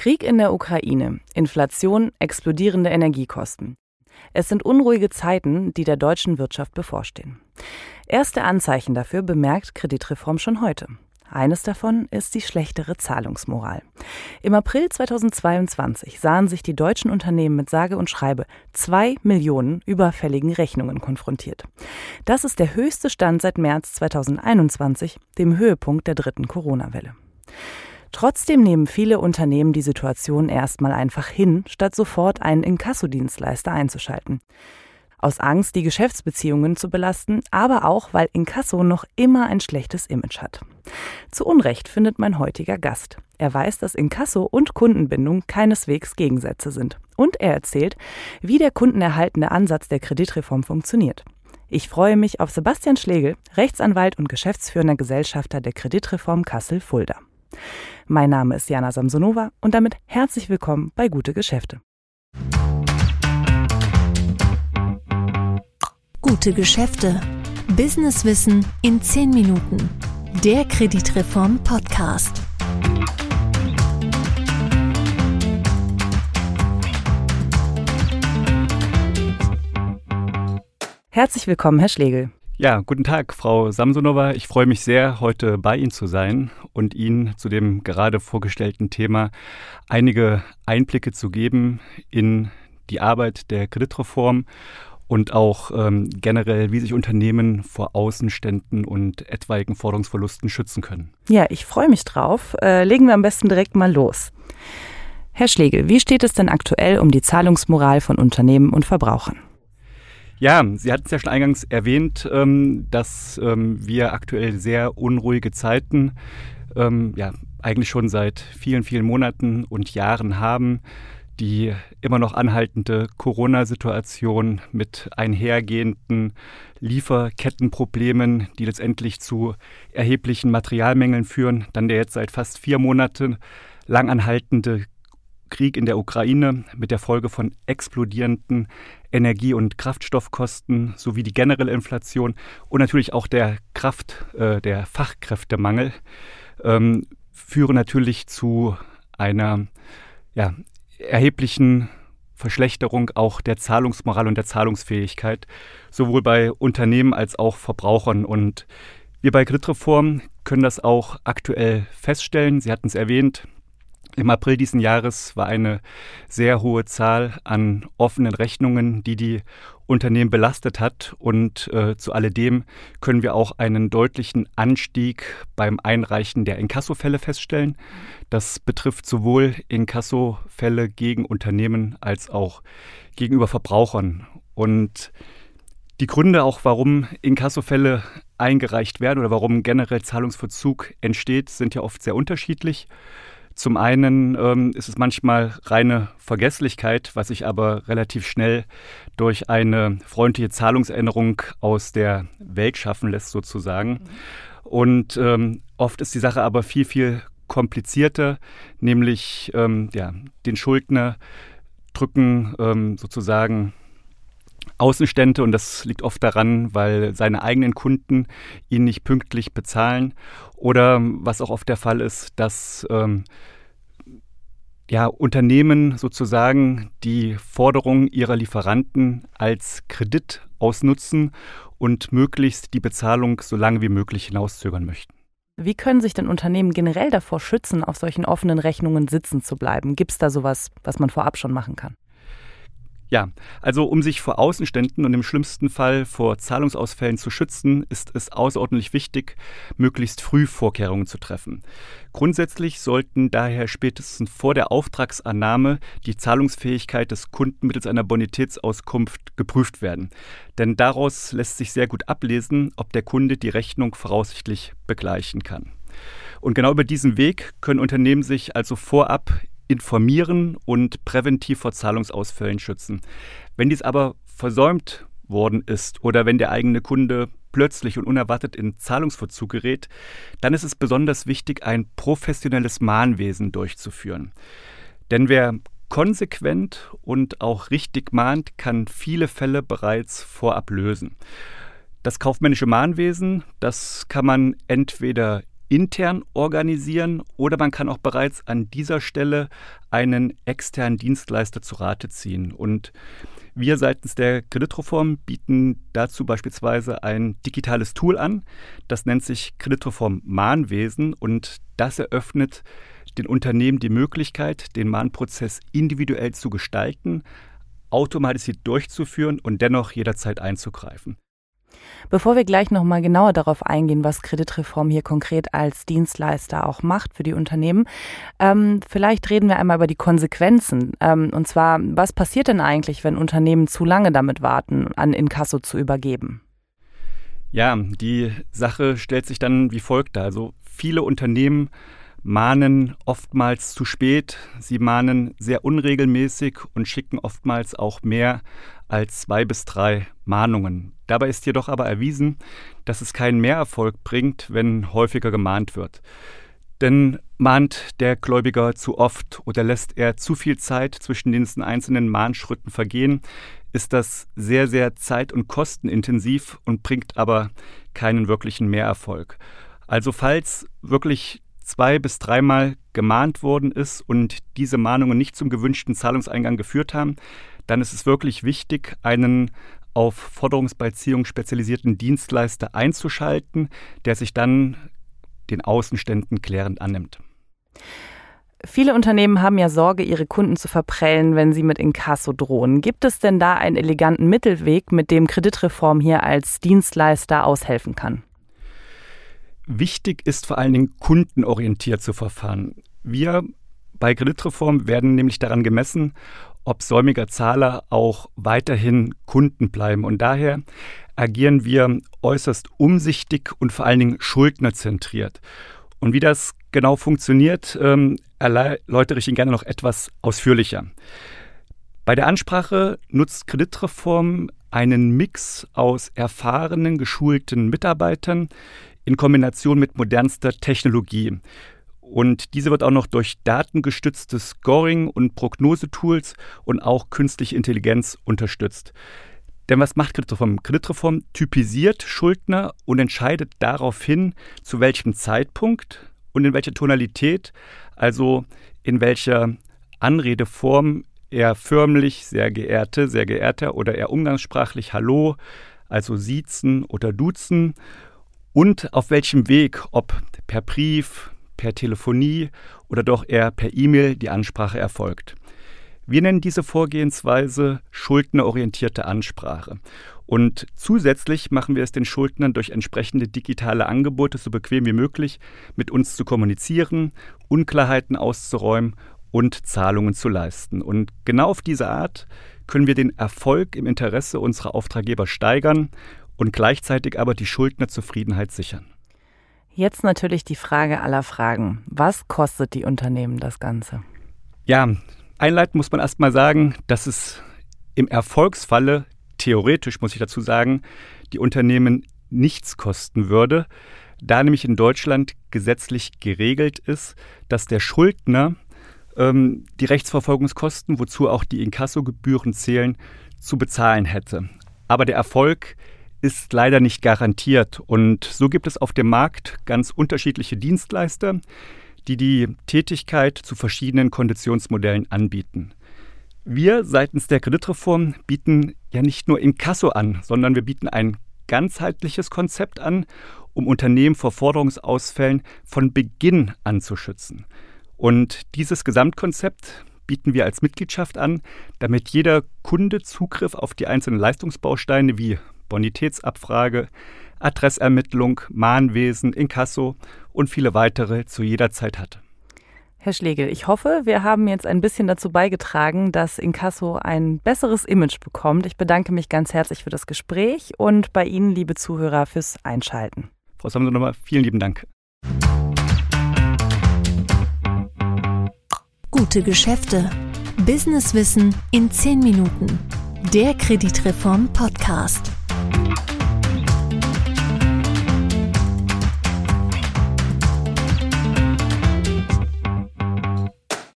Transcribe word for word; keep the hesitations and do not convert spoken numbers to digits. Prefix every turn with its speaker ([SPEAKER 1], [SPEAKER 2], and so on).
[SPEAKER 1] Krieg in der Ukraine, Inflation, explodierende Energiekosten. Es sind unruhige Zeiten, die der deutschen Wirtschaft bevorstehen. Erste Anzeichen dafür bemerkt Kreditreform schon heute. Eines davon ist die schlechtere Zahlungsmoral. Im April zweitausendzweiundzwanzig sahen sich die deutschen Unternehmen mit sage und schreibe zwei Millionen überfälligen Rechnungen konfrontiert. Das ist der höchste Stand seit März zweitausendeinundzwanzig, dem Höhepunkt der dritten Corona-Welle. Trotzdem nehmen viele Unternehmen die Situation erstmal einfach hin, statt sofort einen Inkassodienstleister einzuschalten. Aus Angst, die Geschäftsbeziehungen zu belasten, aber auch, weil Inkasso noch immer ein schlechtes Image hat. Zu Unrecht findet mein heutiger Gast. Er weiß, dass Inkasso und Kundenbindung keineswegs Gegensätze sind. Und er erzählt, wie der kundenerhaltende Ansatz der Kreditreform funktioniert. Ich freue mich auf Sebastian Schlegel, Rechtsanwalt und geschäftsführender Gesellschafter der Kreditreform Kassel-Fulda. Mein Name ist Jana Samsonova und damit herzlich willkommen bei Gute Geschäfte.
[SPEAKER 2] Gute Geschäfte. Businesswissen in zehn Minuten. Der Kreditreform Podcast.
[SPEAKER 1] Herzlich willkommen, Herr Schlegel.
[SPEAKER 3] Ja, guten Tag, Frau Samsonova. Ich freue mich sehr, heute bei Ihnen zu sein und Ihnen zu dem gerade vorgestellten Thema einige Einblicke zu geben in die Arbeit der Kreditreform und auch ähm, generell, wie sich Unternehmen vor Außenständen und etwaigen Forderungsverlusten schützen können.
[SPEAKER 1] Ja, ich freue mich drauf. Äh, legen wir am besten direkt mal los. Herr Schlegel, wie steht es denn aktuell um die Zahlungsmoral von Unternehmen und Verbrauchern?
[SPEAKER 3] Ja, Sie hatten es ja schon eingangs erwähnt, ähm, dass ähm, wir aktuell sehr unruhige Zeiten, ähm, ja, eigentlich schon seit vielen, vielen Monaten und Jahren haben. Die immer noch anhaltende Corona-Situation mit einhergehenden Lieferkettenproblemen, die letztendlich zu erheblichen Materialmängeln führen. Dann der jetzt seit fast vier Monaten lang anhaltende Krieg in der Ukraine mit der Folge von explodierenden Energie- und Kraftstoffkosten sowie die generelle Inflation und natürlich auch der Kraft, äh, der Fachkräftemangel ähm, führen natürlich zu einer ja, erheblichen Verschlechterung auch der Zahlungsmoral und der Zahlungsfähigkeit, sowohl bei Unternehmen als auch Verbrauchern. Und wir bei Kreditreform können das auch aktuell feststellen. Sie hatten es erwähnt. Im April diesen Jahres war eine sehr hohe Zahl an offenen Rechnungen, die die Unternehmen belastet hat. Und äh, zu alledem können wir auch einen deutlichen Anstieg beim Einreichen der Inkassofälle feststellen. Das betrifft sowohl Inkassofälle gegen Unternehmen als auch gegenüber Verbrauchern. Und die Gründe auch, warum Inkassofälle eingereicht werden oder warum generell Zahlungsverzug entsteht, sind ja oft sehr unterschiedlich. Zum einen ähm, ist es manchmal reine Vergesslichkeit, was sich aber relativ schnell durch eine freundliche Zahlungsänderung aus der Welt schaffen lässt sozusagen. Mhm. Und ähm, oft ist die Sache aber viel, viel komplizierter, nämlich ähm, ja, den Schuldner drücken ähm, sozusagen Außenstände und das liegt oft daran, weil seine eigenen Kunden ihn nicht pünktlich bezahlen oder was auch oft der Fall ist, dass ähm, ja, Unternehmen sozusagen die Forderungen ihrer Lieferanten als Kredit ausnutzen und möglichst die Bezahlung so lange wie möglich hinauszögern möchten.
[SPEAKER 1] Wie können sich denn Unternehmen generell davor schützen, auf solchen offenen Rechnungen sitzen zu bleiben? Gibt es da sowas, was man vorab schon machen kann?
[SPEAKER 3] Ja, also um sich vor Außenständen und im schlimmsten Fall vor Zahlungsausfällen zu schützen, ist es außerordentlich wichtig, möglichst früh Vorkehrungen zu treffen. Grundsätzlich sollten daher spätestens vor der Auftragsannahme die Zahlungsfähigkeit des Kunden mittels einer Bonitätsauskunft geprüft werden. Denn daraus lässt sich sehr gut ablesen, ob der Kunde die Rechnung voraussichtlich begleichen kann. Und genau über diesen Weg können Unternehmen sich also vorab informieren und präventiv vor Zahlungsausfällen schützen. Wenn dies aber versäumt worden ist oder wenn der eigene Kunde plötzlich und unerwartet in Zahlungsverzug gerät, dann ist es besonders wichtig, ein professionelles Mahnwesen durchzuführen. Denn wer konsequent und auch richtig mahnt, kann viele Fälle bereits vorab lösen. Das kaufmännische Mahnwesen, das kann man entweder intern organisieren oder man kann auch bereits an dieser Stelle einen externen Dienstleister zu Rate ziehen. Und wir seitens der Kreditreform bieten dazu beispielsweise ein digitales Tool an. Das nennt sich Kreditreform Mahnwesen und das eröffnet den Unternehmen die Möglichkeit, den Mahnprozess individuell zu gestalten, automatisiert durchzuführen und dennoch jederzeit einzugreifen.
[SPEAKER 1] Bevor wir gleich noch mal genauer darauf eingehen, was Kreditreform hier konkret als Dienstleister auch macht für die Unternehmen, ähm, vielleicht reden wir einmal über die Konsequenzen. Ähm, und zwar, was passiert denn eigentlich, wenn Unternehmen zu lange damit warten, an Inkasso zu übergeben?
[SPEAKER 3] Ja, die Sache stellt sich dann wie folgt dar. Also viele Unternehmen mahnen oftmals zu spät, sie mahnen sehr unregelmäßig und schicken oftmals auch mehr als zwei bis drei Mahnungen. Dabei ist jedoch aber erwiesen, dass es keinen Mehrerfolg bringt, wenn häufiger gemahnt wird. Denn mahnt der Gläubiger zu oft oder lässt er zu viel Zeit zwischen den einzelnen Mahnschritten vergehen, ist das sehr, sehr zeit- und kostenintensiv und bringt aber keinen wirklichen Mehrerfolg. Also falls wirklich zwei- bis dreimal gemahnt worden ist und diese Mahnungen nicht zum gewünschten Zahlungseingang geführt haben, dann ist es wirklich wichtig, einen auf Forderungsbeiziehung spezialisierten Dienstleister einzuschalten, der sich dann den Außenständen klärend annimmt.
[SPEAKER 1] Viele Unternehmen haben ja Sorge, ihre Kunden zu verprellen, wenn sie mit Inkasso drohen. Gibt es denn da einen eleganten Mittelweg, mit dem Kreditreform hier als Dienstleister aushelfen kann?
[SPEAKER 3] Wichtig ist vor allen Dingen, kundenorientiert zu verfahren. Wir bei Kreditreform werden nämlich daran gemessen, ob säumiger Zahler auch weiterhin Kunden bleiben. Und daher agieren wir äußerst umsichtig und vor allen Dingen schuldnerzentriert. Und wie das genau funktioniert, ähm, erläutere ich Ihnen gerne noch etwas ausführlicher. Bei der Ansprache nutzt Kreditreform einen Mix aus erfahrenen, geschulten Mitarbeitern in Kombination mit modernster Technologie. Und diese wird auch noch durch datengestütztes Scoring und Prognosetools und auch künstliche Intelligenz unterstützt. Denn was macht Kreditreform? Kreditreform typisiert Schuldner und entscheidet daraufhin, zu welchem Zeitpunkt und in welcher Tonalität, also in welcher Anredeform er förmlich sehr geehrte, sehr geehrter oder eher umgangssprachlich Hallo, also siezen oder duzen, und auf welchem Weg, ob per Brief, per Telefonie oder doch eher per E-Mail die Ansprache erfolgt. Wir nennen diese Vorgehensweise schuldnerorientierte Ansprache. Und zusätzlich machen wir es den Schuldnern durch entsprechende digitale Angebote so bequem wie möglich, mit uns zu kommunizieren, Unklarheiten auszuräumen und Zahlungen zu leisten. Und genau auf diese Art können wir den Erfolg im Interesse unserer Auftraggeber steigern und gleichzeitig aber die Schuldnerzufriedenheit sichern.
[SPEAKER 1] Jetzt natürlich die Frage aller Fragen. Was kostet die Unternehmen das Ganze?
[SPEAKER 3] Ja, einleitend muss man erst mal sagen, dass es im Erfolgsfalle, theoretisch muss ich dazu sagen, die Unternehmen nichts kosten würde, da nämlich in Deutschland gesetzlich geregelt ist, dass der Schuldner ähm, die Rechtsverfolgungskosten, wozu auch die Inkassogebühren zählen, zu bezahlen hätte. Aber der Erfolg ist leider nicht garantiert. Und so gibt es auf dem Markt ganz unterschiedliche Dienstleister, die die Tätigkeit zu verschiedenen Konditionsmodellen anbieten. Wir seitens der Kreditreform bieten ja nicht nur Inkasso an, sondern wir bieten ein ganzheitliches Konzept an, um Unternehmen vor Forderungsausfällen von Beginn an zu schützen. Und dieses Gesamtkonzept bieten wir als Mitgliedschaft an, damit jeder Kunde Zugriff auf die einzelnen Leistungsbausteine wie Bonitätsabfrage, Adressermittlung, Mahnwesen, Inkasso und viele weitere zu jeder Zeit hat.
[SPEAKER 1] Herr Schlegel, ich hoffe, wir haben jetzt ein bisschen dazu beigetragen, dass Inkasso ein besseres Image bekommt. Ich bedanke mich ganz herzlich für das Gespräch und bei Ihnen, liebe Zuhörer, fürs Einschalten.
[SPEAKER 3] Frau Samson, nochmal vielen lieben Dank.
[SPEAKER 2] Gute Geschäfte. Businesswissen in zehn Minuten. Der Kreditreform Podcast.